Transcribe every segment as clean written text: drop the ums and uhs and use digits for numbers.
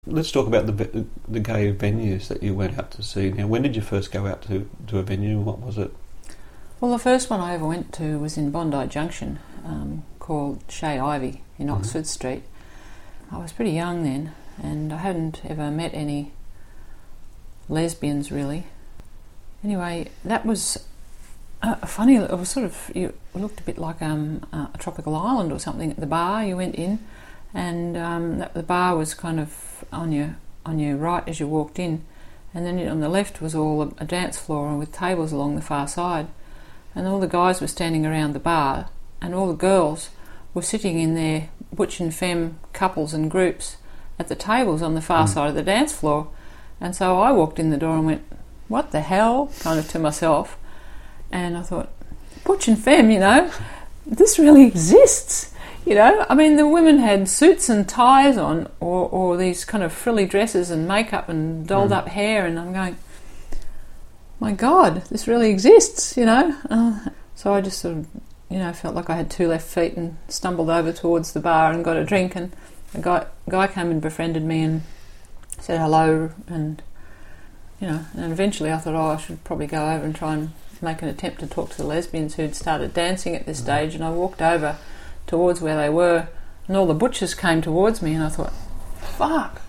Let's talk about the gay venues that you went out to see. Now, when did you first go out to a venue and what was it? Well, the first one I ever went to was in Bondi Junction, called Chez Ivy in Oxford Street. I was pretty young then, and I hadn't ever met any lesbians really. Anyway, that was funny. It was it looked a bit like a tropical island or something. At the bar you went in, and the bar was kind of on your right as you walked in, and then on the left was all a dance floor with tables along the far side, and all the guys were standing around the bar, and all the girls were sitting in their butch and femme couples and groups at the tables on the far side of the dance floor. And so I walked in the door and went, what the hell, kind of to myself, and I thought, butch and femme, this really exists. I mean, the women had suits and ties on, or these kind of frilly dresses and makeup and dolled up hair, and I'm going, my God, this really exists, So I just sort of, felt like I had two left feet and stumbled over towards the bar and got a drink, and a guy came and befriended me and said hello, and and eventually I thought, I should probably go over and try and make an attempt to talk to the lesbians who'd started dancing at this stage, and I walked over towards where they were, and all the butchers came towards me, and I thought, fuck.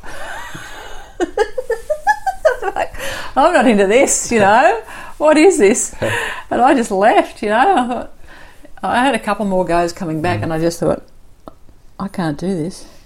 I'm not into this, what is this? And I just left, I thought, I had a couple more goes coming back, and I just thought, I can't do this.